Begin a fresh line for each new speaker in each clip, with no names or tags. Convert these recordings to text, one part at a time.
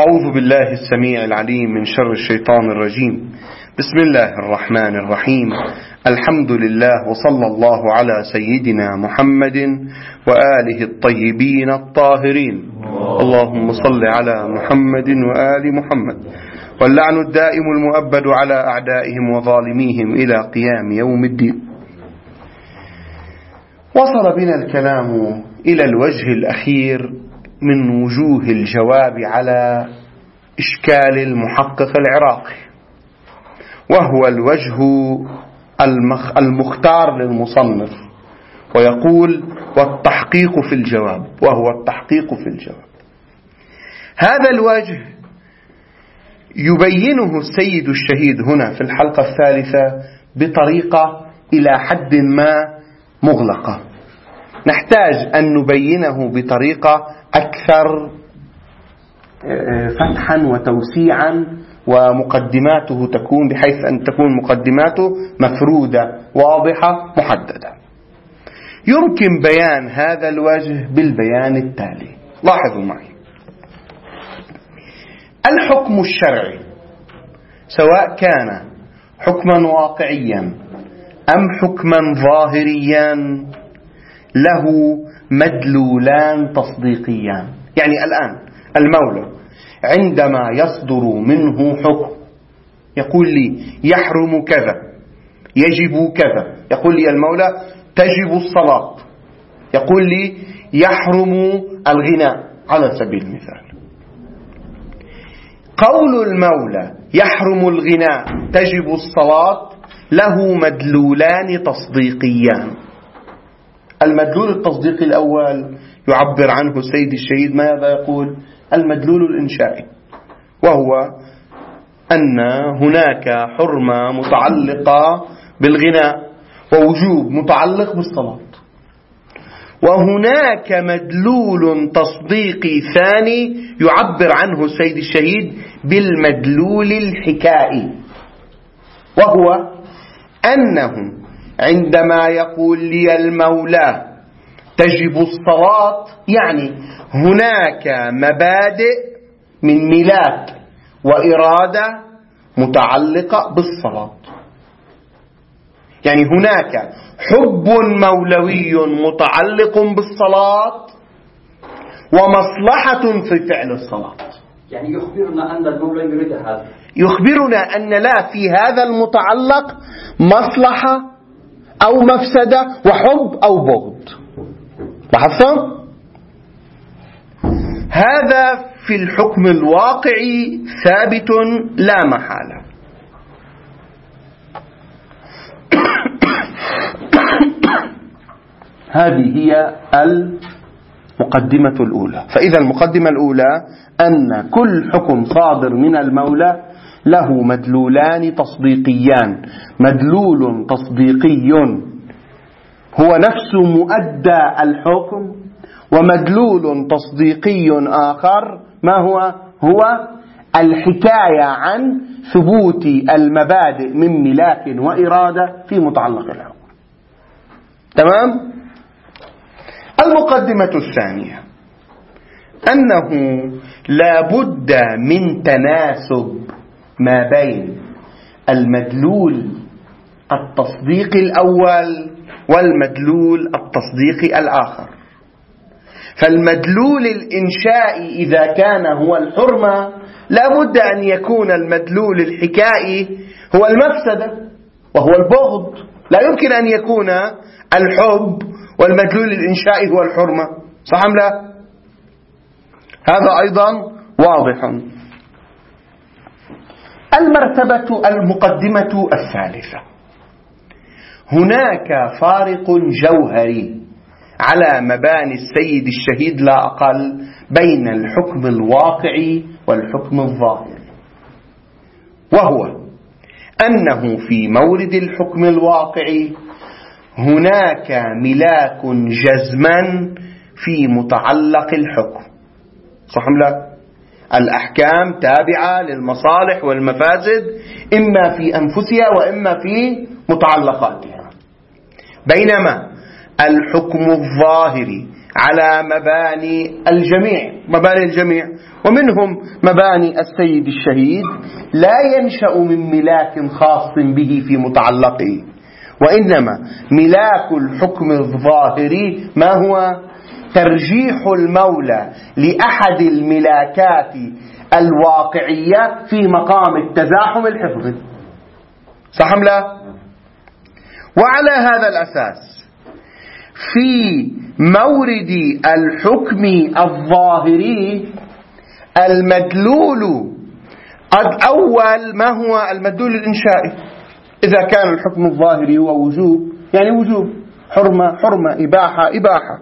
أعوذ بالله السميع العليم من شر الشيطان الرجيم. بسم الله الرحمن الرحيم. الحمد لله وصلى الله على سيدنا محمد وآله الطيبين الطاهرين. اللهم صل على محمد وآل محمد، واللعن الدائم المؤبد على أعدائهم وظالميهم إلى قيام يوم الدين. وصل بنا الكلام إلى الوجه الأخير من وجوه الجواب على إشكال المحقق العراقي، وهو الوجه المختار للمصنف، ويقول والتحقيق في الجواب، وهو التحقيق في الجواب. هذا الوجه يبينه السيد الشهيد هنا في الحلقة الثالثة بطريقة إلى حد ما مغلقة، نحتاج أن نبينه بطريقة أكثر فتحا وتوسيعا، ومقدماته تكون بحيث أن تكون مقدماته مفرودة واضحة محددة. يمكن بيان هذا الوجه بالبيان التالي. لاحظوا معي، الحكم الشرعي سواء كان حكما واقعيا أم حكما ظاهريا له مدلولان تصديقيان. يعني الآن المولى عندما يصدر منه حكم يقول لي يحرم كذا، يجب كذا، يقول لي المولى تجب الصلاة، يقول لي يحرم الغناء على سبيل المثال. قول المولى يحرم الغناء تجب الصلاة له مدلولان تصديقيان. المدلول التصديقي الأول يعبر عنه السيد الشهيد ماذا يقول؟ المدلول الإنشائي، وهو أن هناك حرمة متعلقة بالغناء ووجوب متعلق بالصلاة. وهناك مدلول تصديقي ثاني يعبر عنه السيد الشهيد بالمدلول الحكائي، وهو أنه عندما يقول لي المولى تجب الصلاة يعني هناك مبادئ من ملاك وإرادة متعلقة بالصلاة. يعني هناك حب مولوي متعلق بالصلاة ومصلحة في فعل الصلاة.
يعني يخبرنا أن المولى يريد هذا،
يخبرنا أن لا في هذا المتعلق مصلحة أو مفسدة وحب أو بغض. لاحظتم؟ هذا في الحكم الواقعي ثابت لا محالة. هذه هي المقدمة الأولى. فإذا المقدمة الأولى أن كل حكم صادر من المولى له مدلولان تصديقيان. مدلول تصديقي هو نفس مؤدى الحكم، ومدلول تصديقي آخر ما هو الحكاية عن ثبوت المبادئ من ملاك وإرادة في متعلق الحكم. تمام؟ المقدمة الثانية أنه لا بد من تناسب ما بين المدلول التصديقي الأول والمدلول التصديقي الآخر. فالمدلول الإنشائي إذا كان هو الحرمة لا بد أن يكون المدلول الحكائي هو المفسدة وهو البغض. لا يمكن أن يكون الحب والمدلول الإنشائي هو الحرمة، صح أم لا؟ هذا أيضا واضح. المقدمة الثالثة، هناك فارق جوهري على مباني السيد الشهيد لا أقل بين الحكم الواقعي والحكم الظاهري، وهو أنه في مورد الحكم الواقعي هناك ملاك جزما في متعلق الحكم، صح أم لا؟ الأحكام تابعة للمصالح والمفاسد إما في أنفسها وإما في متعلقاتها، بينما الحكم الظاهري على مباني الجميع ومنهم مباني السيد الشهيد لا ينشأ من ملاك خاص به في متعلقه، وإنما ملاك الحكم الظاهري ما هو؟ ترجيح المولى لأحد الملاكات الواقعية في مقام التزاحم الحفظي. صح أم لا؟ وعلى هذا الأساس في مورد الحكم الظاهري المدلول الأول ما هو؟ المدلول الإنشائي. إذا كان الحكم الظاهري هو وجوب يعني وجوب، حرمة، إباحة.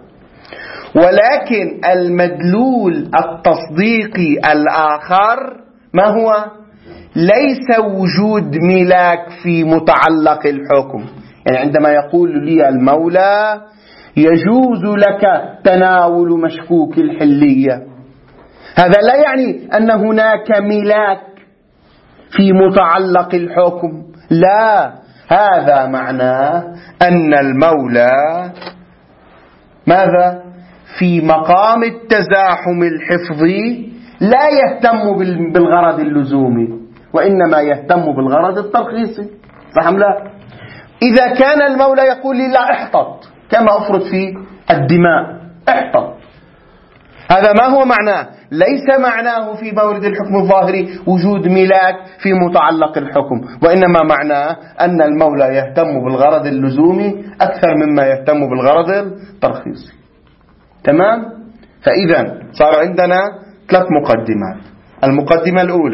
ولكن المدلول التصديقي الآخر ما هو؟ ليس وجود ملاك في متعلق الحكم. يعني عندما يقول لي المولى يجوز لك تناول مشكوك الحلية، هذا لا يعني أن هناك ملاك في متعلق الحكم، لا، هذا معناه أن المولى ماذا؟ في مقام التزاحم الحفظي لا يهتم بالغرض اللزومي، وإنما يهتم بالغرض الترخيصي. صح أم لا؟ إذا كان المولى يقول لي لا احتط كما أفرض في الدماء، احتط، هذا ما هو معناه؟ ليس معناه في مورد الحكم الظاهري وجود ملاك في متعلق الحكم، وإنما معناه أن المولى يهتم بالغرض اللزومي أكثر مما يهتم بالغرض الترخيصي. تمام؟ فإذا صار عندنا 3 مقدمات. المقدمة الأولى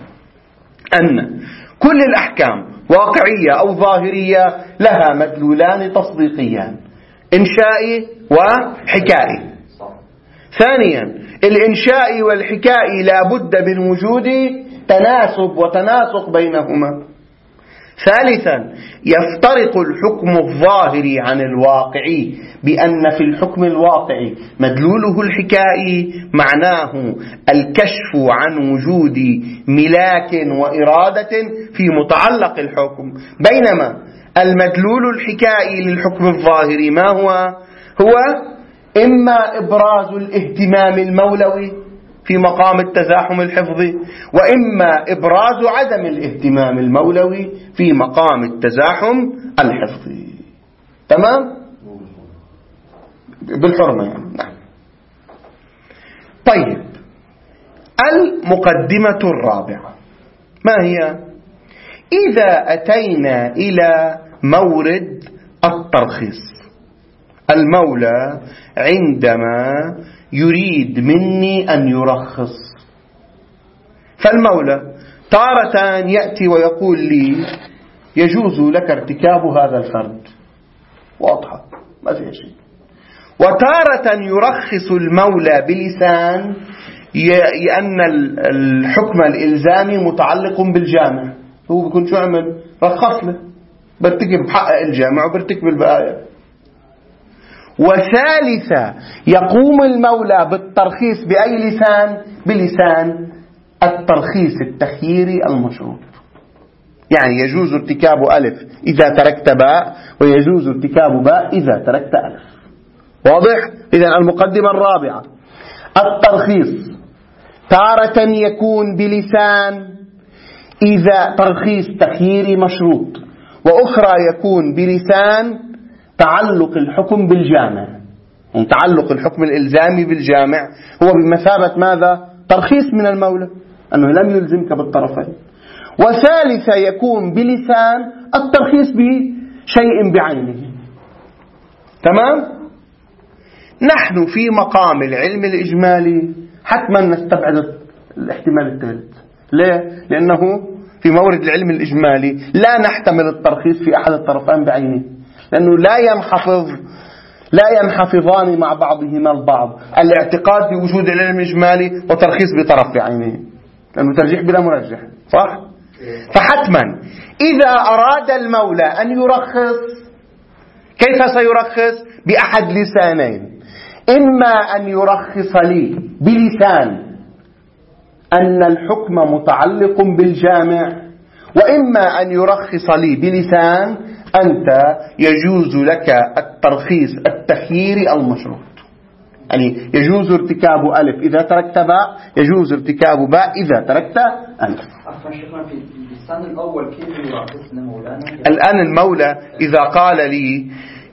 أن كل الأحكام واقعية أو ظاهرية لها مدلولان تصديقيان، إنشائي وحكائي. ثانيا الإنشائي والحكائي لا بد من وجود تناسب وتناسق بينهما. ثالثا يفترق الحكم الظاهري عن الواقعي بأن في الحكم الواقعي مدلوله الحكائي معناه الكشف عن وجود ملاك وإرادة في متعلق الحكم، بينما المدلول الحكائي للحكم الظاهري ما هو؟ هو إما إبراز الاهتمام المولوي في مقام التزاحم الحفظي، وإما إبراز عدم الاهتمام المولوي في مقام التزاحم الحفظي. تمام؟ بالحرمة يعني. نعم. طيب، المقدمة الرابعة ما هي؟ إذا أتينا إلى مورد الترخيص، المولى عندما يريد مني أن يرخص، فالمولى تارة يأتي ويقول لي يجوز لك ارتكاب هذا الفرد، واضحة ما فيها شيء. وتارة يرخص المولى بلسان لأن الحكم الإلزامي متعلق بالجامع، هو بيكون شو عمل؟ رخص له، برتكب حق الجامع وبرتكب البقايا. وثالثة يقوم المولى بالترخيص بأي لسان؟ بلسان الترخيص التخييري المشروط. يعني يجوز ارتكاب ألف إذا تركت باء، ويجوز ارتكاب باء إذا تركت ألف. واضح؟ إذن المقدمة الرابعة، الترخيص تارة يكون بلسان إذا ترخيص تخييري مشروط، وأخرى يكون بلسان تعلق الحكم بالجامع. يعني تعلق الحكم الإلزامي بالجامع هو بمثابة ماذا؟ ترخيص من المولى أنه لم يلزمك بالطرفين. وثالثة يكون بلسان الترخيص بشيء بعينه. تمام؟ نحن في مقام العلم الإجمالي حتما نستبعد الاحتمال الثالث. ليه؟ لأنه في مورد العلم الإجمالي لا نحتمل الترخيص في أحد الطرفين بعينه، لأنه لا ينحفظان مع بعضهما البعض. الاعتقاد بوجود العلم الإجمالي وترخيص بطرف بعينه، لأنه ترجيح بلا مرجح. صح؟ فحتما إذا أراد المولى أن يرخص، كيف سيرخص؟ بأحد لسانين، إما أن يرخص لي بلسان أن الحكم متعلق بالجامع، وإما أن يرخص لي بلسان أنت يجوز لك الترخيص التخييري المشروط. يعني يجوز ارتكاب ألف إذا تركت باء، يجوز ارتكاب باء إذا تركت ألف. الآن المولى إذا قال لي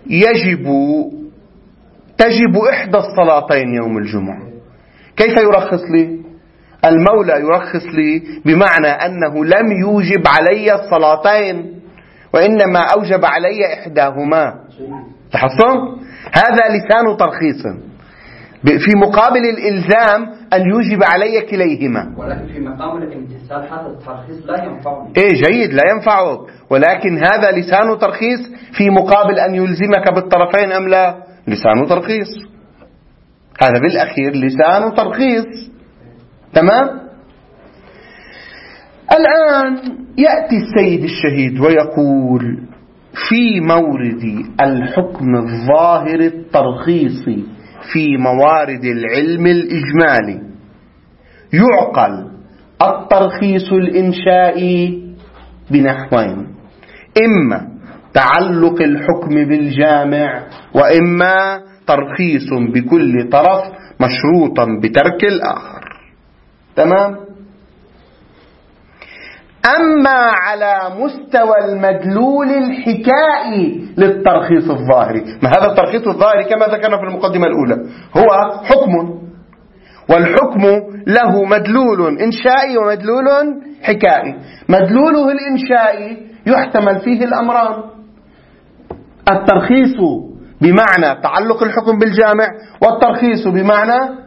تجب إحدى الصلاتين يوم الجمعة، كيف يرخص لي؟ المولى يرخص لي بمعنى أنه لم يوجب علي الصلاتين، وإنما أوجب علي إحداهما. لاحظتم؟ هذا لسان ترخيص في مقابل الإلزام أن يوجب علي كليهما.
ولكن في مقام الامتثال هذا الترخيص لا ينفعني.
جيد، لا ينفعك، ولكن هذا لسان ترخيص في مقابل أن يلزمك بالطرفين أم لا؟ لسان ترخيص، هذا بالأخير لسان ترخيص. تمام؟ الآن يأتي السيد الشهيد ويقول في مورد الحكم الظاهر الترخيصي في موارد العلم الإجمالي يعقل الترخيص الإنشائي بنحوين: إما تعلق الحكم بالجامع، وإما ترخيص بكل طرف مشروطا بترك الآخر. تمام؟ أما على مستوى المدلول الحكائي للترخيص الظاهري، ما هذا الترخيص الظاهري كما ذكرنا في المقدمة الأولى هو حكم، والحكم له مدلول إنشائي ومدلول حكائي. مدلوله الإنشائي يحتمل فيه الأمران: الترخيص بمعنى تعلق الحكم بالجامع، والترخيص بمعنى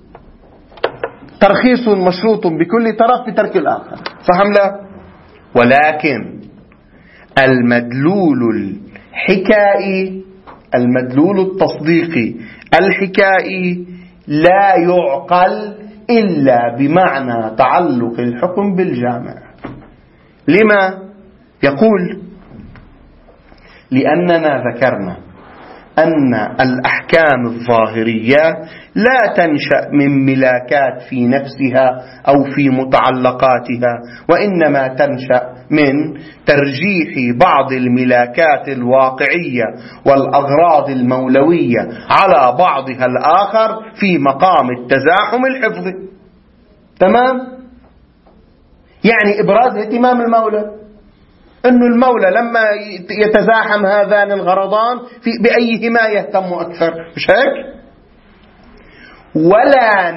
ترخيص مشروط بكل طرف بترك الآخر. صح أم لا؟ ولكن المدلول الحكائي، المدلول التصديقي الحكائي لا يعقل إلا بمعنى تعلق الحكم بالجامع. لما؟ يقول: لأننا ذكرنا أن الأحكام الظاهرية لا تنشأ من ملاكات في نفسها أو في متعلقاتها، وإنما تنشأ من ترجيح بعض الملاكات الواقعية والأغراض المولوية على بعضها الآخر في مقام التزاحم الحفظي. تمام؟ يعني إبراز اهتمام المولى، أن المولى لما يتزاحم هذان الغرضان بأيهما يهتم أكثر، مش هيك؟ ولا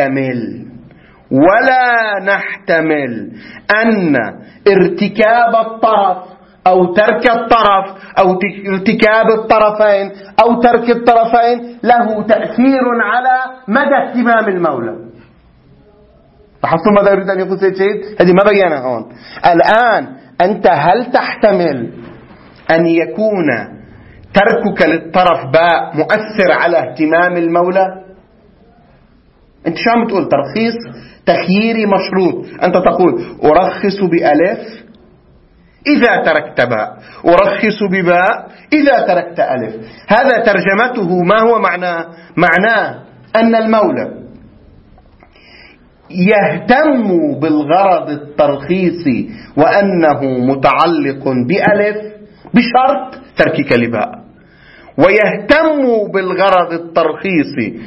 نحتمل أن ارتكاب الطرف أو ترك الطرف أو ارتكاب الطرفين أو ترك الطرفين له تأثير على مدى اهتمام المولى. لاحظتم ماذا يريد أن يقول سيد شهيد؟ هذه ما بينها هون. الآن أنت هل تحتمل أن يكون تركك للطرف باء مؤثر على اهتمام المولى؟ أنت شو عم تقول؟ ترخيص تخييري مشروط. أنت تقول أرخص بألف إذا تركت باء، أرخص بباء إذا تركت ألف. هذا ترجمته ما هو معناه أن المولى يهتم بالغرض الترخيصي وأنه متعلق بألف بشرط تركك لباء، ويهتم بالغرض الترخيصي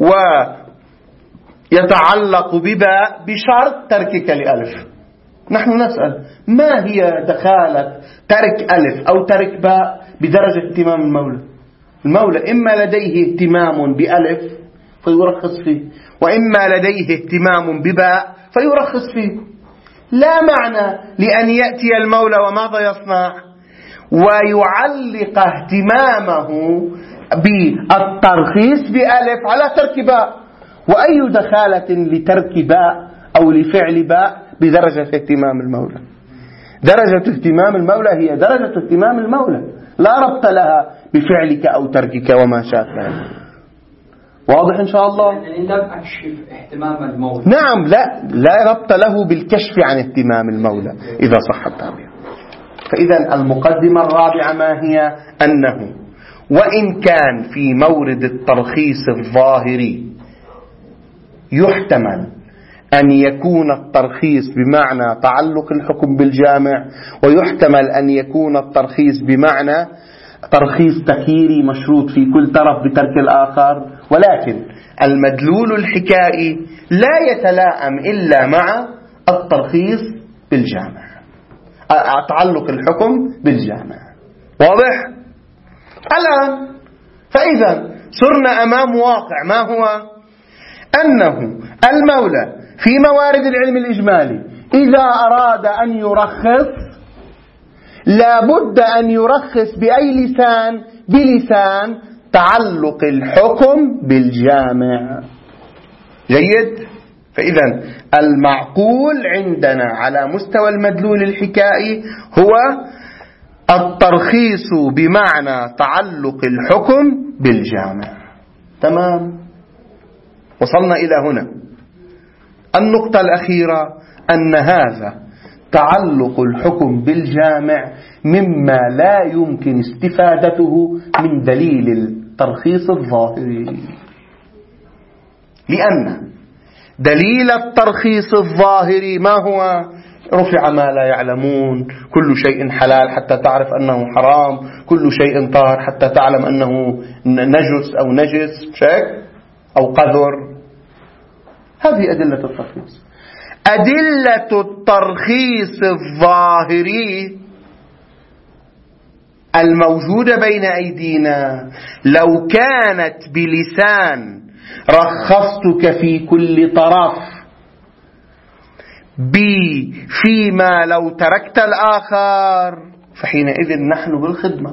ويتعلق بباء بشرط تركك لألف. نحن نسأل: ما هي دخالة ترك ألف أو ترك باء بدرجة اهتمام المولى؟ المولى إما لديه اهتمام بألف فيرخص فيه، وإما لديه اهتمام بباء فيرخص فيه. لا معنى لأن يأتي المولى وماذا يصنع؟ ويعلق اهتمامه بالترخيص بألف على ترك باء. وأي دخالة لترك باء أو لفعل باء بدرجة اهتمام المولى؟ درجة اهتمام المولى هي درجة اهتمام المولى، لا ربط لها بفعلك أو تركك وما شابه. واضح إن شاء الله؟
يعني لم أكشف اهتمام المولى.
نعم، لا ربط له بالكشف عن اهتمام المولى إذا صح التعبير. فإذا المقدمة الرابعة ما هي؟ أنه وإن كان في مورد الترخيص الظاهري يحتمل أن يكون الترخيص بمعنى تعلق الحكم بالجامع، ويحتمل أن يكون الترخيص بمعنى ترخيص تخييري مشروط في كل طرف بترك الآخر، ولكن المدلول الحكائي لا يتلائم إلا مع الترخيص بالجامع، تعلق الحكم بالجامع. واضح؟ الآن فإذا صرنا أمام واقع، ما هو؟ أنه المولى في موارد العلم الإجمالي إذا أراد أن يرخص لابد أن يرخص بأي لسان؟ بلسان تعلق الحكم بالجامع. جيد؟ فإذا المعقول عندنا على مستوى المدلول الحكائي هو الترخيص بمعنى تعلق الحكم بالجامع. تمام؟ وصلنا إلى هنا. النقطة الأخيرة أن هذا تعلق الحكم بالجامع مما لا يمكن استفادته من دليل الترخيص الظاهري، لأن دليل الترخيص الظاهري ما هو؟ رفع ما لا يعلمون، كل شيء حلال حتى تعرف أنه حرام، كل شيء طاهر حتى تعلم أنه نجس أو نجس، شك أو قذر. هذه أدلة الترخيص. أدلة الترخيص الظاهري الموجودة بين أيدينا لو كانت بلسان رخصتك في كل طرف فيما لو تركت الآخر فحينئذ نحن بالخدمة،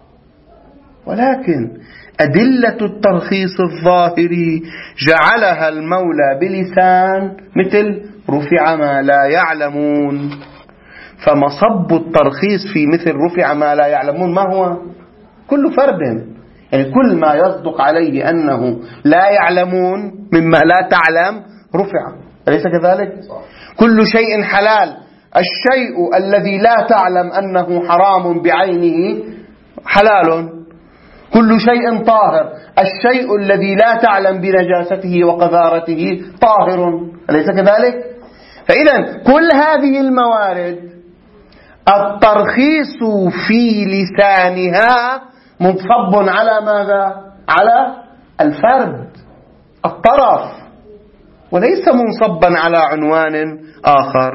ولكن أدلة الترخيص الظاهري جعلها المولى بلسان مثل رفع ما لا يعلمون. فمصب الترخيص في مثل رفع ما لا يعلمون ما هو؟ كل فرد، يعني كل ما يصدق عليه أنه لا يعلمون مما لا تعلم رفع، أليس كذلك؟ كل شيء حلال، الشيء الذي لا تعلم أنه حرام بعينه حلال. كل شيء طاهر، الشيء الذي لا تعلم بنجاسته وقذارته طاهر، أليس كذلك؟ فإذا كل هذه الموارد الترخيص في لسانها منصب على ماذا؟ على الفرد، الطرف، وليس منصبا على عنوان آخر.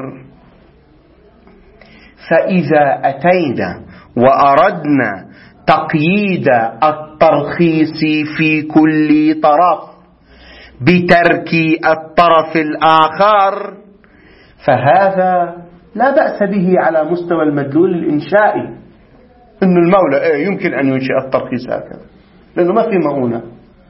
فإذا أتينا وأردنا تقييد الترخيص في كل طرف بترك الطرف الآخر فهذا لا بأس به على مستوى المدلول الإنشائي، إن المولى يمكن أن ينشئ الترخيص هكذا، لأنه ما في مؤونة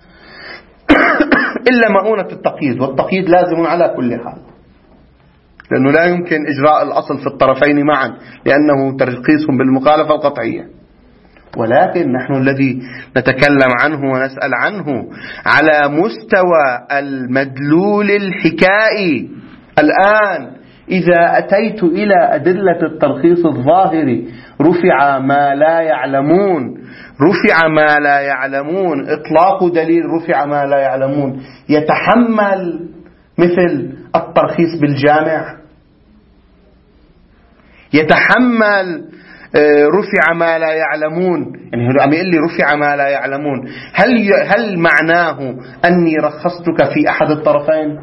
إلا مؤونة التقييد، والتقييد لازم على كل حال، لأنه لا يمكن إجراء الأصل في الطرفين معا لأنه ترخيص بالمخالفة القطعية. ولكن نحن الذي نتكلم عنه ونسأل عنه على مستوى المدلول الحكائي. الآن إذا أتيت إلى أدلة الترخيص الظاهري رفع ما لا يعلمون، رفع ما لا يعلمون، إطلاق دليل رفع ما لا يعلمون يتحمل مثل الترخيص بالجامع؟ يتحمل رفع ما لا يعلمون؟ يعني هو عم يقول لي رفع ما لا يعلمون، هل معناه أني رخصتك في أحد الطرفين؟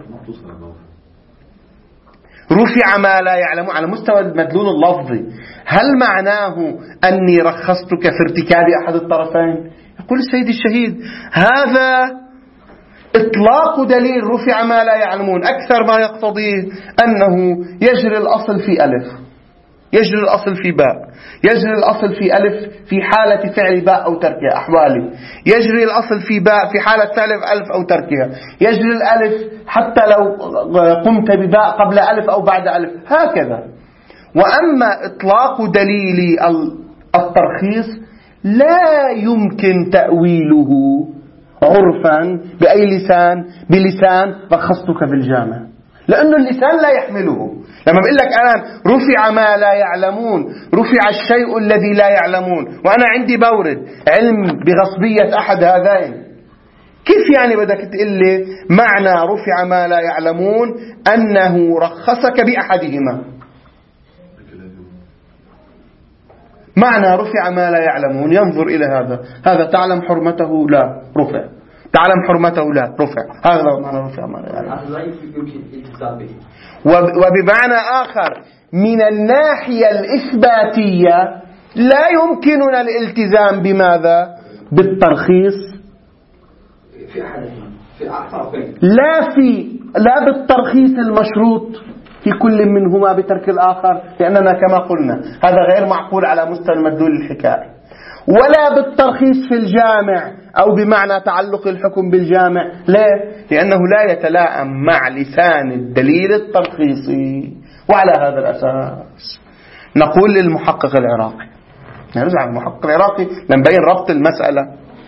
رفع ما لا يعلمون على مستوى المدلول اللفظي، هل معناه أني رخصتك في ارتكاب أحد الطرفين؟ يقول السيد الشهيد هذا إطلاق دليل رفع ما لا يعلمون أكثر ما يقتضيه أنه يجري الأصل في ألف، يجري الأصل في باء، يجري الأصل في ألف في حالة فعل باء أو تركها أحوالي، يجري الأصل في باء في حالة فعل ألف أو تركها، يجري الألف حتى لو قمت بباء قبل ألف أو بعد ألف، هكذا. وأما إطلاق دليل الترخيص لا يمكن تأويله عرفا بأي لسان؟ بلسان رخصتك بالجامع، لأنه اللسان لا يحمله. لما بقول لك أنا رفع ما لا يعلمون، رفع الشيء الذي لا يعلمون، وأنا عندي بورد علم بغصبية أحد هذين، كيف يعني بدك تقول لي معنى رفع ما لا يعلمون أنه رخصك بأحدهما؟ معنى رفع ما لا يعلمون ينظر إلى هذا تعلم حرمته؟ لا، رفع. تعلم حرمته؟ لا، رفع. هذا معنى رفع ما لا يعلمون. وبمعنى آخر من الناحية الإثباتية لا يمكننا الالتزام بماذا؟ بالترخيص لا بالترخيص المشروط في كل منهما بترك الآخر، لأننا كما قلنا هذا غير معقول على مستوى المدلول الحكائي، ولا بالترخيص في الجامع أو بمعنى تعلق الحكم بالجامع. ليه؟ لأنه لا يتلائم مع لسان الدليل الترخيصي. وعلى هذا الأساس نقول للمحقق العراقي، نرجع المحقق العراقي لنبين ربط المسألة.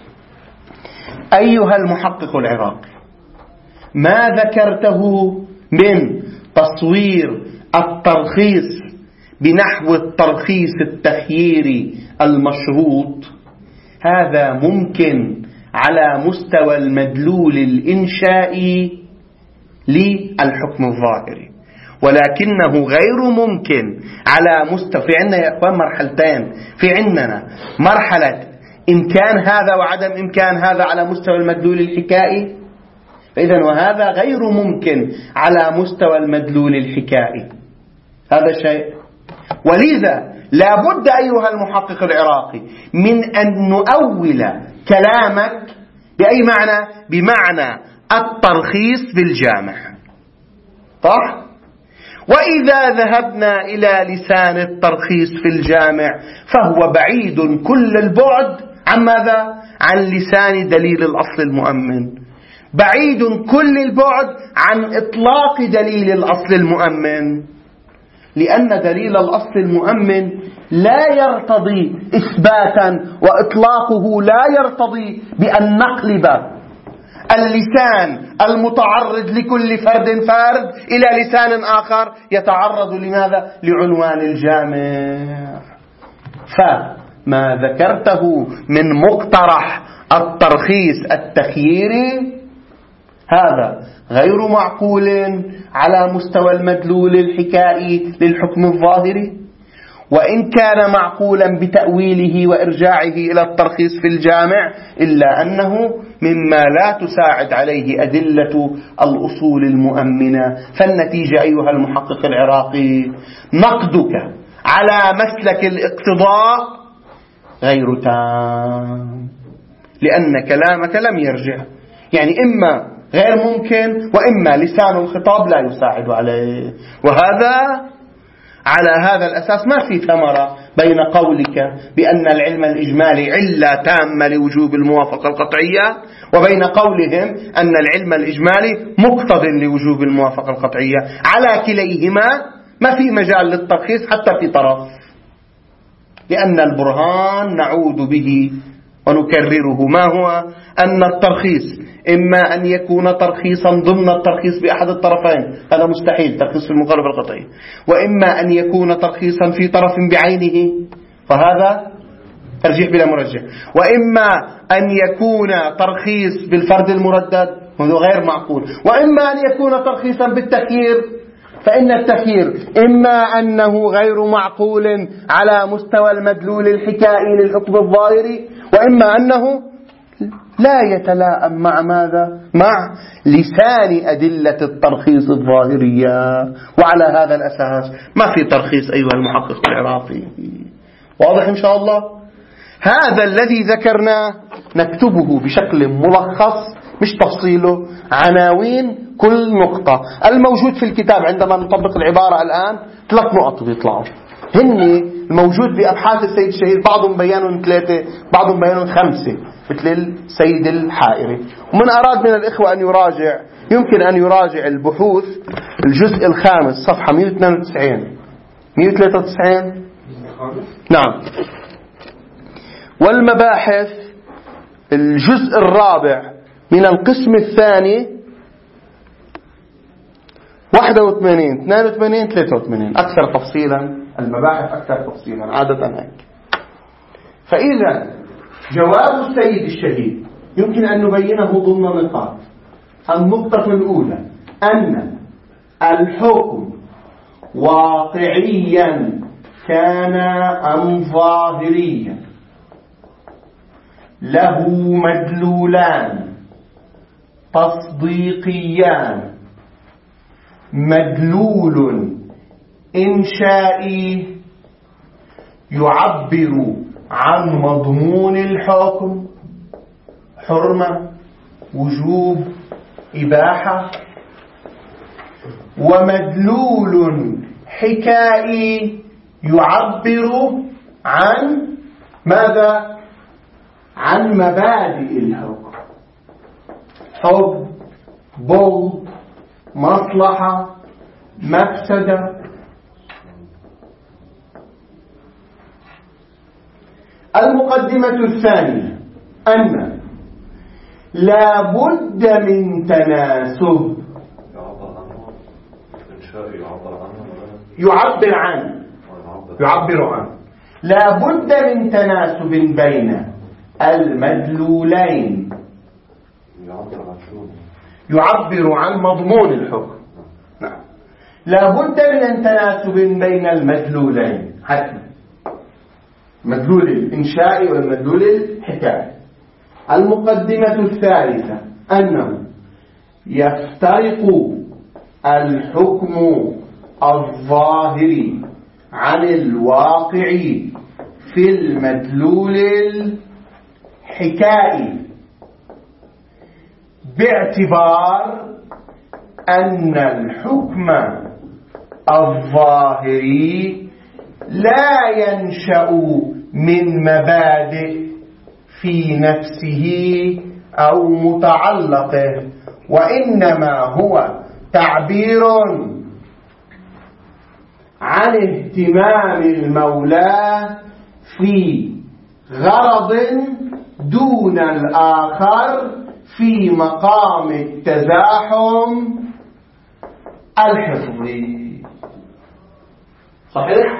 أيها المحقق العراقي، ما ذكرته من تصوير الترخيص بنحو الترخيص التخييري المشروط هذا ممكن على مستوى المدلول الإنشائي للحكم الظاهري، ولكنه غير ممكن على مستوى. في عندنا يا أخوان مرحلتين، في عندنا مرحلة إمكان هذا وعدم إمكان هذا على مستوى المدلول الحكائي، فإذا وهذا غير ممكن على مستوى المدلول الحكائي. هذا شيء. ولذا لا بد أيها المحقق العراقي من أن نؤول كلامك بأي معنى؟ بمعنى الترخيص بالجامع، صح؟ وإذا ذهبنا إلى لسان الترخيص في الجامع فهو بعيد كل البعد عن ماذا؟ عن لسان دليل الأصل المؤمن، بعيد كل البعد عن إطلاق دليل الأصل المؤمن، لأن دليل الأصل المؤمن لا يرتضي إثباتا، وإطلاقه لا يرتضي بأن نقلب اللسان المتعرض لكل فرد إلى لسان آخر يتعرض لماذا؟ لعنوان الجامع. فما ذكرته من مقترح الترخيص التخييري هذا غير معقول على مستوى المدلول الحكائي للحكم الظاهري، وإن كان معقولا بتأويله وإرجاعه إلى الترخيص في الجامع، إلا أنه مما لا تساعد عليه أدلة الأصول المؤمنة. فالنتيجة أيها المحقق العراقي نقدك على مسلك الاقتضاء غير تام، لأن كلامك لم يرجع، يعني إما غير ممكن وإما لسان الخطاب لا يساعد عليه. وهذا على هذا الأساس ما في ثمرة بين قولك بأن العلم الإجمالي علة تامة لوجوب الموافقة القطعية وبين قولهم أن العلم الإجمالي مقتض لوجوب الموافقة القطعية. على كليهما ما في مجال للترخيص حتى في طرف، لأن البرهان نعود به ونكرره ما هو أن الترخيص إما أن يكون ترخيصا ضمن الترخيص بأحد الطرفين، هذا مستحيل ترخيص في المخالفة القطعية، وإما أن يكون ترخيصا في طرف بعينه، فهذا ترجيح بلا مرجح، وإما أن يكون ترخيص بالفرد المردد وهذا غير معقول، وإما أن يكون ترخيصا بالتخيير، فإن التخيير إما أنه غير معقول على مستوى المدلول الحكائي للحكم الظاهري، وإما أنه لا يتلائم مع ماذا؟ مع لسان أدلة الترخيص الظاهرية. وعلى هذا الأساس ما في ترخيص أيها المحقق العراقي. واضح إن شاء الله؟ هذا الذي ذكرناه نكتبه بشكل ملخص مش تفصيله، عناوين كل نقطة. الموجود في الكتاب عندما نطبق العبارة الآن 3 نقط بيطلعوا، هن الموجود بأبحاث السيد الشهير، بعضهم بيانهم 3 بعضهم بيانهم 5 مثل السيد الحائري. ومن أراد من الإخوة أن يراجع يمكن أن يراجع البحوث الجزء 5 صفحة 192 193 نعم، والمباحث الجزء 4 من القسم الثاني 81 82 83 أكثر تفصيلا، المباحث أكثر تفصيلا عادة هيك. فإذا جواب السيد الشهيد يمكن أن نبينه ضمن نقاط. النقطة الأولى أن الحكم واقعيا كان أم ظاهريا له مدلولان تصديقيان مدلول إنشائي يعبر عن مضمون الحكم حرمة وجوب إباحة، ومدلول حكائي يعبر عن ماذا؟ عن مبادئ الحكم، حب، بغض، مصلحة، مفسدة. المقدمة الثانية أن لا بد من تناسب يعبر عن لا بد من تناسب بين المدلولين يعبر عن مضمون الحكم. نعم، لا بد من تناسب بين المدلولين حتى مدلول الإنشاء والمدلول الحكاية. المقدمة الثالثة أنه يفترق الحكم الظاهري عن الواقعي في المدلول الحكائي باعتبار أن الحكم الظاهري لا ينشأ من مبادئ في نفسه أو متعلقه، وإنما هو تعبير عن اهتمام المولى في غرض دون الآخر في مقام التزاحم الحفظي. صحيح؟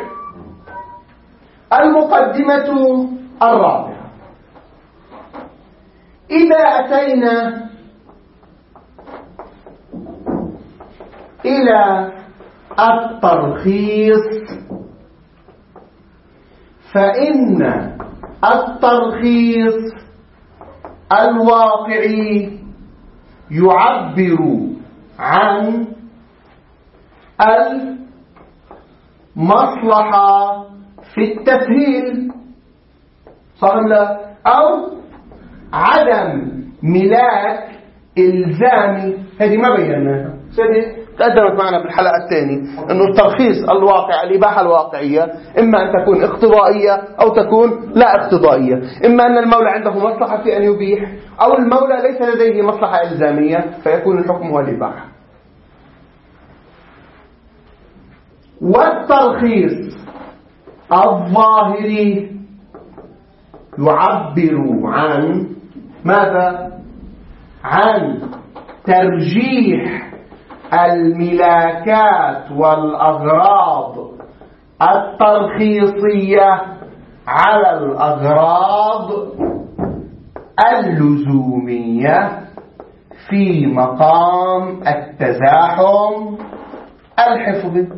المقدمة الرابعة: إذا أتينا إلى الترخيص فإن الترخيص الواقعي يعبر عن المصلحة في التسهيل، صح ولا لا؟ أو عدم ملاك إلزامي، هذه ما بيناها، تقدمت معنا بالحلقة الثانية أنه الترخيص الواقع، الإباحة الواقعية إما أن تكون اقتضائية أو تكون لا اقتضائية، إما أن المولى عنده مصلحة في أن يبيح، أو المولى ليس لديه مصلحة إلزامية فيكون الحكم هو الإباحة. والترخيص الظاهري يعبر عن ماذا؟ عن ترجيح الملاكات والأغراض الترخيصية على الأغراض اللزومية في مقام التزاحم الحفظي.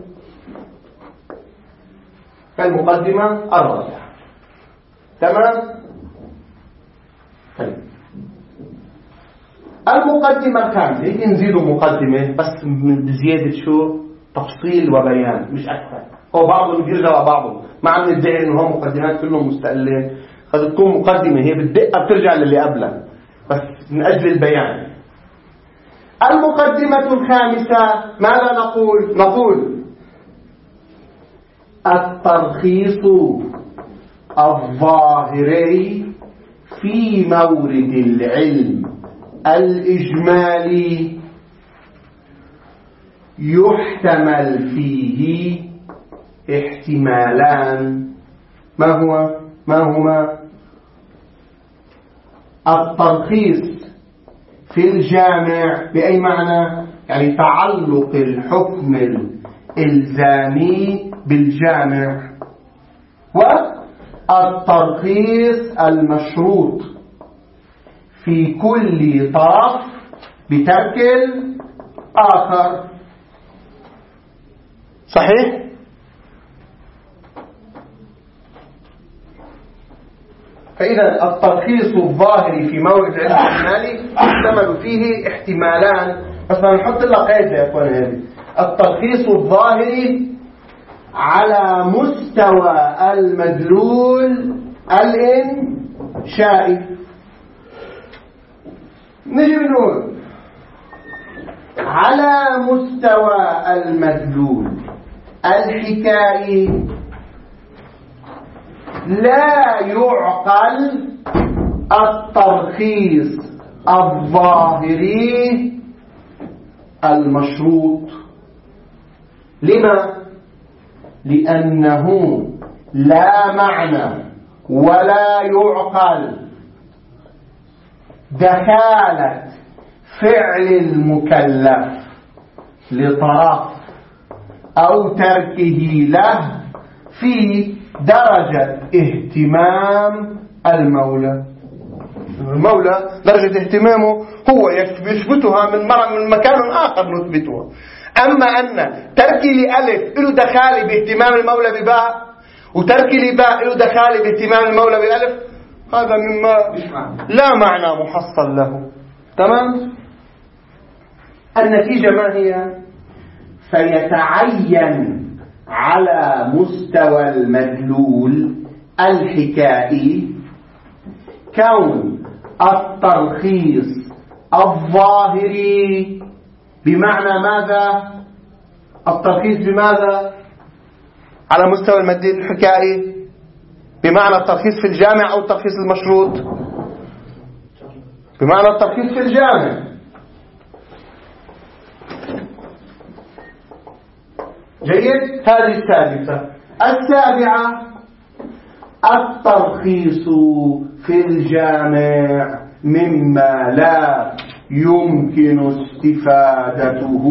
فالمقدمة الرابعة. تمام؟ طيب، المقدمة الخامسة، هيك نزيدوا مقدمة بس بزيادة شو؟ تفصيل وبيان، مش أكثر. هو بعضهم بيرجع على بعضهم، ما عم ندعي إنه هو مقدمات كلهم مستقلين، قد تكون مقدمة هي بالدقة بترجع للي قبلها بس من أجل البيان. المقدمة الخامسة ماذا نقول؟ نقول الترخيص الظاهري في مورد العلم الإجمالي يحتمل فيه احتمالان. ما هما؟ الترخيص في الجامع بأي معنى؟ يعني تعلق الحكم الإلزامي بالجامع، والترخيص المشروط في كل طرف بترك الآخر. صحيح؟ فإذا الترخيص الظاهري في مورد العلم الاحتمالي يحتمل فيه احتمالان، بس نحط لها قيد يا اخوان. هذه الترخيص الظاهري على مستوى المدلول الإنشائي. نجي نقول على مستوى المدلول الحكائي لا يعقل الترخيص الظاهري المشروط. لما؟ لأنه لا معنى ولا يعقل دخالة فعل المكلف لطرف أو تركه له في درجة اهتمام المولى. المولى درجة اهتمامه هو يثبتها من مكان آخر نثبتها. أما أن تركي لألف له دخالي باهتمام المولى بباء، وتركي لباء له دخالي باهتمام المولى بألف، هذا مما لا معنى محصل له. تمام؟ النتيجة ما هي؟ فيتعين على مستوى المدلول الحكائي كون الترخيص الظاهري بمعنى ماذا؟ الترخيص بماذا؟ على مستوى المدلول الحكائي بمعنى الترخيص في الجامع أو الترخيص المشروط؟ بمعنى الترخيص في الجامع. جيد؟ هذه السادسة. السابعة الترخيص في الجامع مما لا يمكن استفادته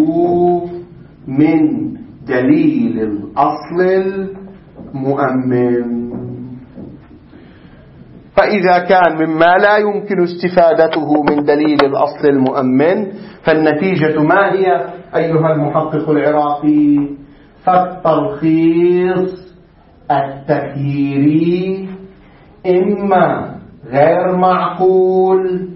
من دليل الأصل المؤمن. فإذا كان مما لا يمكن استفادته من دليل الأصل المؤمن فالنتيجة ما هي أيها المحقق العراقي؟ فالترخيص التخييري إما غير معقول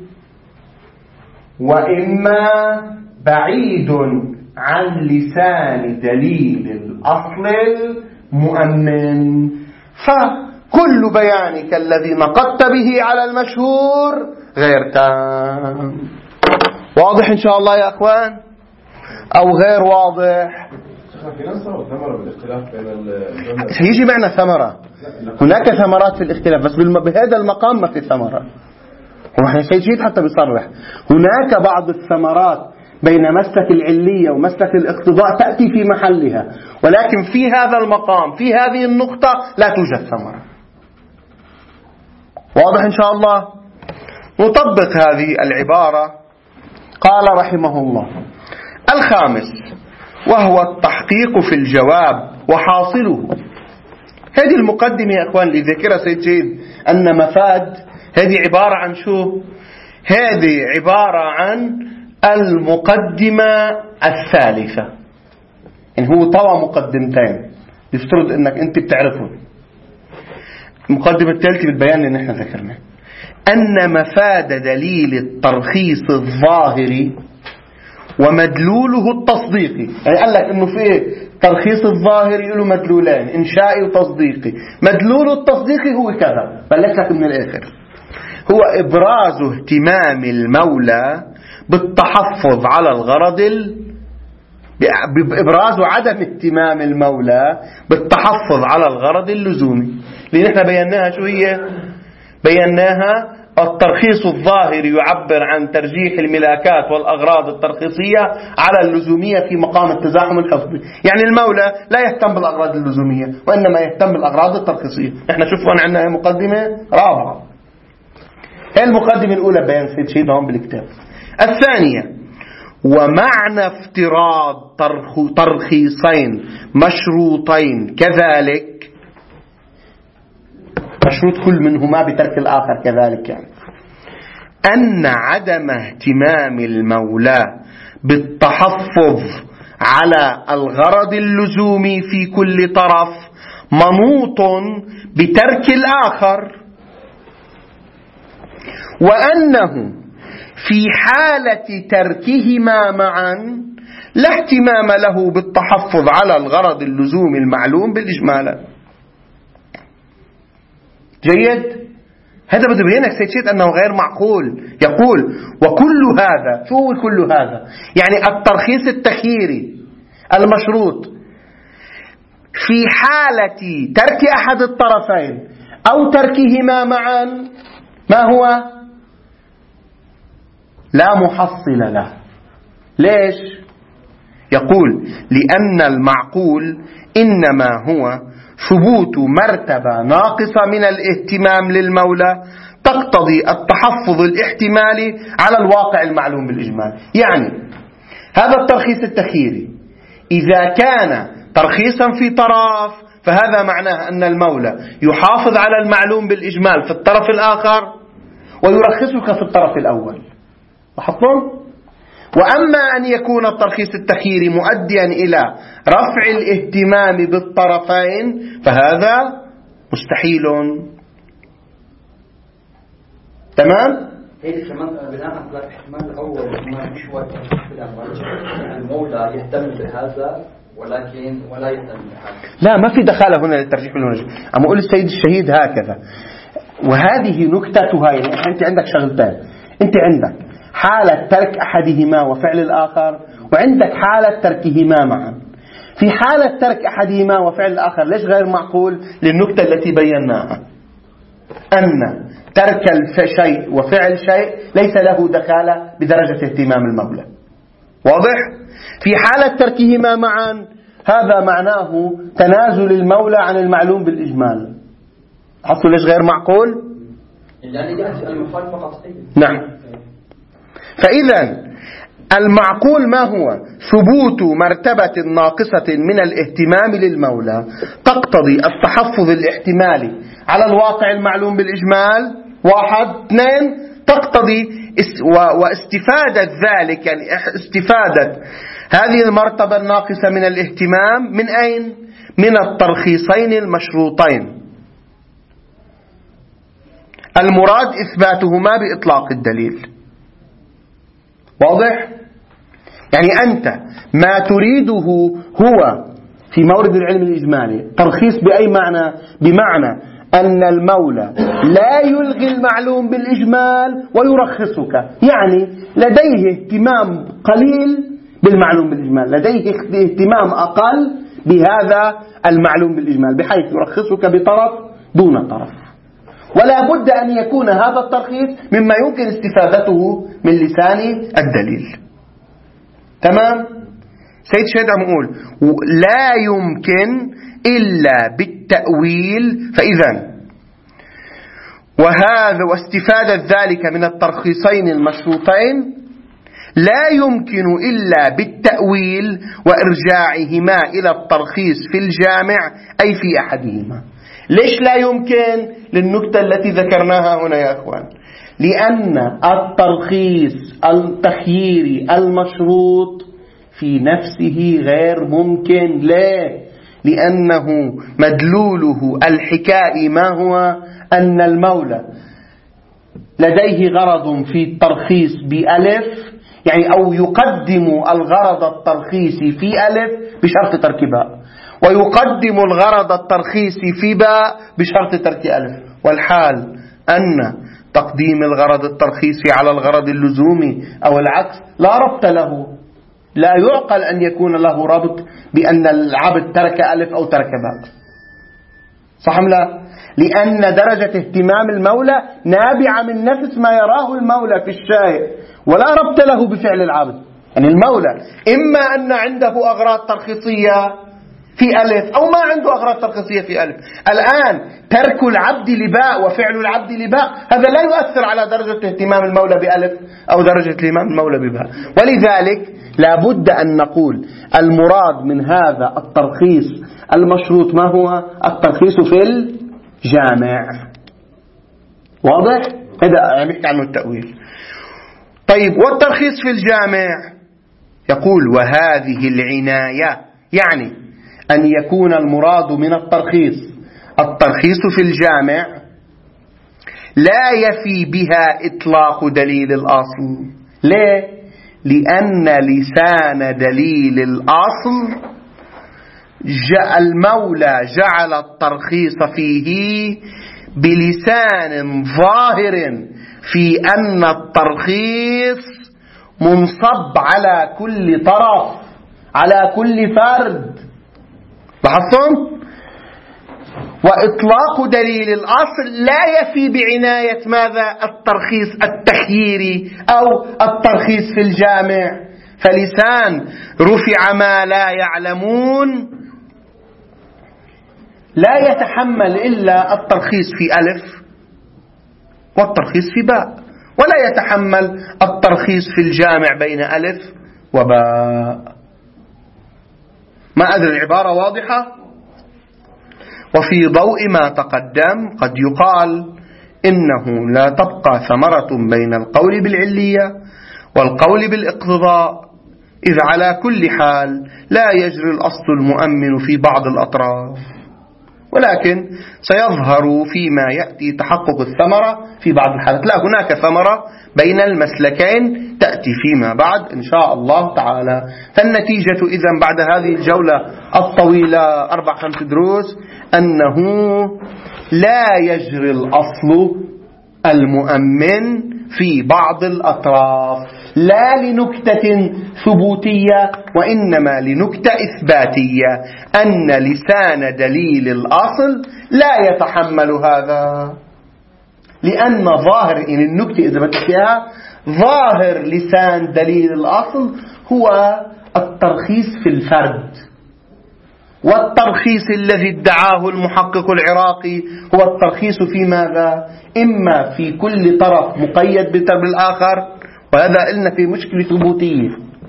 وإما بعيد عن لسان دليل الأصل المؤمن. فكل بيانك الذي نقدت به على المشهور غير تام. واضح إن شاء الله يا أخوان أو غير واضح؟ سيجي معنا ثمرة. هناك ثمرات في الاختلاف بس بهذا المقام ما في ثمرة. ونحن سيجي حتى بيصرح هناك بعض الثمرات بين مسلك العلية ومسلك الاقتضاء تأتي في محلها، ولكن في هذا المقام في هذه النقطة لا توجد ثمرة. واضح إن شاء الله؟ نطبق هذه العبارة. قال رحمه الله: الخامس وهو التحقيق في الجواب وحاصله. هذه المقدمة يا أخوان اللي ذكرها سيد جيد أن مفاد، هذه عبارة عن شو؟ هذه عبارة عن المقدمة الثالثة. يعني هو طوى مقدمتين يفترض أنك أنت بتعرفهم. المقدمة الثالثة بالبيان اللي نحن ذكرنا أن مفاد دليل الترخيص الظاهري ومدلوله التصديقي. يعني قال لك انه في ترخيص الظاهري له مدلولين، انشائي وتصديقي. مدلوله التصديقي هو كذا، بلش لك من الاخر، هو ابراز اهتمام المولى بالتحفظ على الغرض بإبراز عدم اهتمام المولى بالتحفظ على الغرض اللزومي. اللي نحن بيناها شو هي؟ بيناها الترخيص الظاهري يعبر عن ترجيح الملاكات والأغراض الترخيصية على اللزومية في مقام التزاحم الحفظي. يعني المولى لا يهتم بالأغراض اللزومية وإنما يهتم بالأغراض الترخيصية. نحن شوفوا عندنا مقدمة رابعة. هي المقدمة الأولى بيان سيد شيء هون بالكتاب. الثانية: ومعنى افتراض ترخيصين مشروطين كذلك، مشروط كل منهما بترك الآخر كذلك، يعني أن عدم اهتمام المولى بالتحفظ على الغرض اللزومي في كل طرف منوط بترك الآخر. وأنه في حالة تركهما معا لا اهتمام له بالتحفظ على الغرض اللزومي المعلوم بالإجمال. جيد؟ هذا بده يبين لك سيد شيد أنه غير معقول. يقول وكل هذا، شو هو كل هذا؟ يعني الترخيص التخييري المشروط في حالة ترك أحد الطرفين أو تركهما معا ما هو؟ لا محصل له. ليش؟ يقول لأن المعقول إنما هو ثبوت مرتبة ناقصة من الاهتمام للمولى تقتضي التحفظ الاحتمالي على الواقع المعلوم بالإجمال. يعني هذا الترخيص التخييري إذا كان ترخيصا في طرف فهذا معناه أن المولى يحافظ على المعلوم بالإجمال في الطرف الآخر ويرخصك في الطرف الأول. لاحظتم؟ وأما أن يكون الترخيص التخييري مؤديا إلى رفع الاهتمام بالطرفين فهذا مستحيل. تمام؟
هي كمان بناء على الاحتمال الأول ما شوية المولى يهتم بهذا ولكن ولا يهتم بهذا.
لا، ما في دخالة هنا للترجيح بالمرجح. أما أقول السيد الشهيد هكذا، وهذه نكتتها. يعني أنت عندك شغلتين، أنت عندك حالة ترك أحدهما وفعل الآخر، وعندك حالة تركهما معا. في حالة ترك أحدهما وفعل الآخر ليش غير معقول؟ للنكتة التي بيناها أن ترك الشيء وفعل شيء ليس له دخالة بدرجة اهتمام المولى. واضح؟ في حالة تركهما معا هذا معناه تنازل المولى عن المعلوم بالإجمال. حصل ليش غير معقول؟
يعني يأتي المخالفة قطعية.
نعم. فإذا المعقول ما هو؟ ثبوت مرتبة ناقصة من الاهتمام للمولى تقتضي التحفظ الاحتمالي على الواقع المعلوم بالإجمال. 1. 2. تقتضي واستفادة ذلك، يعني استفادة هذه المرتبة الناقصة من الاهتمام من أين؟ من الترخيصين المشروطين المراد إثباتهما بإطلاق الدليل. واضح؟ يعني أنت ما تريده هو في مورد العلم الإجمالي ترخيص بأي معنى؟ بمعنى أن المولى لا يلغي المعلوم بالإجمال ويرخصك، يعني لديه اهتمام قليل بالمعلوم بالإجمال، لديه اهتمام أقل بهذا المعلوم بالإجمال بحيث يرخصك بطرف دون طرف. ولا بد أن يكون هذا الترخيص مما يمكن استفادته من لسان الدليل. تمام؟ سيد شهيد عم يقول لا يمكن إلا بالتأويل. فإذا وهذا واستفادة ذلك من الترخيصين المشروطين لا يمكن إلا بالتأويل وإرجاعهما إلى الترخيص في الجامع أي في أحدهما. ليش لا يمكن؟ للنكتة التي ذكرناها هنا يا أخوان، لأن الترخيص التخييري المشروط في نفسه غير ممكن. ليه؟ لأنه مدلوله الحكائي ما هو؟ أن المولى لديه غرض في الترخيص بألف، يعني أو يقدم الغرض الترخيصي في ألف بشرط ترك باء، ويقدم الغرض الترخيصي في باء بشرط ترك ألف. والحال أن تقديم الغرض الترخيصي على الغرض اللزومي أو العكس لا ربط له. لا يعقل أن يكون له ربط بأن العبد ترك ألف أو ترك باء. صح أم لا؟ لأن درجة اهتمام المولى نابعة من نفس ما يراه المولى في الشيء ولا ربط له بفعل العبد. يعني المولى إما أن عنده أغراض ترخيصية في ألف أو ما عنده أغراض ترخيصية في ألف. الآن ترك العبد لباء وفعل العبد لباء هذا لا يؤثر على درجة اهتمام المولى بألف أو درجة اهتمام المولى بباء. ولذلك لا بد أن نقول المراد من هذا الترخيص المشروط ما هو؟ الترخيص في الجامع. واضح؟ هذا نحكي عنه التأويل. طيب والترخيص في الجامع يقول وهذه العناية، يعني أن يكون المراد من الترخيص في الجامع لا يفي بها إطلاق دليل الأصل. ليه؟ لأن لسان دليل الأصل المولى جعل الترخيص فيه بلسان ظاهر في أن الترخيص منصب على كل طرف، على كل فرد. لاحظتم؟ وإطلاق دليل الأصل لا يفي بعناية ماذا؟ الترخيص التخييري أو الترخيص في الجامع. فلسان رفع ما لا يعلمون لا يتحمل إلا الترخيص في ألف والترخيص في باء، ولا يتحمل الترخيص في الجامع بين ألف وباء. ما أدري العبارة واضحة؟ وفي ضوء ما تقدم قد يقال إنه لا تبقى ثمرة بين القول بالعلية والقول بالاقتضاء، إذ على كل حال لا يجري الأصل المؤمن في بعض الأطراف، ولكن سيظهر فيما يأتي تحقق الثمرة في بعض الحالات. لا، هناك ثمرة بين المسلكين تأتي فيما بعد إن شاء الله تعالى. فالنتيجة إذن بعد هذه الجولة الطويلة 4-5 دروس أنه لا يجري الأصل المؤمن في بعض الأطراف، لا لنكتة ثبوتية وإنما لنكتة إثباتية، أن لسان دليل الأصل لا يتحمل هذا. لأن ظاهر إن النكتة إذا بدأتها ظاهر لسان دليل الأصل هو الترخيص في الفرد، والترخيص الذي ادعاه المحقق العراقي هو الترخيص في ماذا؟ إما في كل طرف مقيد بالآخر، وهذا قلنا في مشكلة ثبوتية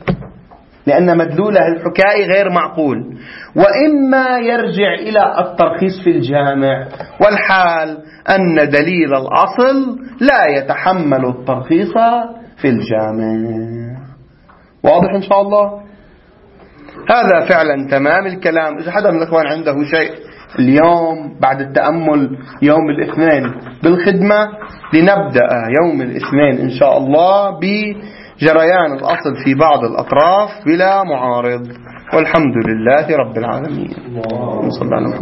لأن مدلوله الحكائي غير معقول، وإما يرجع إلى الترخيص في الجامع، والحال أن دليل الأصل لا يتحمل الترخيص في الجامع. واضح إن شاء الله؟ هذا فعلا تمام الكلام. إذا حدا من الأخوان عنده شيء اليوم بعد التأمل يوم الاثنين بالخدمة، لنبدأ يوم الاثنين إن شاء الله بجريان الأصل في بعض الأطراف بلا معارض، والحمد لله رب العالمين.